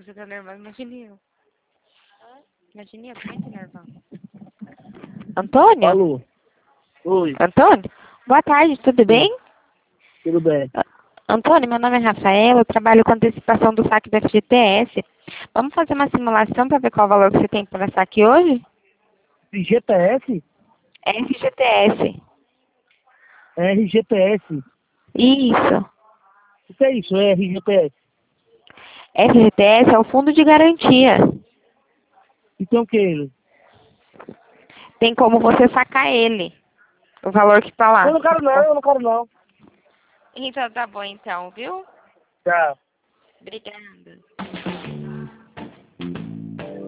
você tá nervosa, imagine eu. Imagine eu, tô muito nervosa. Antônio? Alô? Oi, Antônio? Boa tarde, tudo bem? tudo bem? Antônio, meu nome é Rafael, eu trabalho com antecipação do saque do FGTS. Vamos fazer uma simulação para ver qual o valor que você tem para saque hoje? GTS? FGTS. RGTS. Isso. O que é isso? RGTS? FGTS é o fundo de garantia. Então o que é ele? Tem como você sacar ele. O valor que está lá. Eu não quero não, eu não quero não. Então tá bom então, viu? Tchau. Obrigada.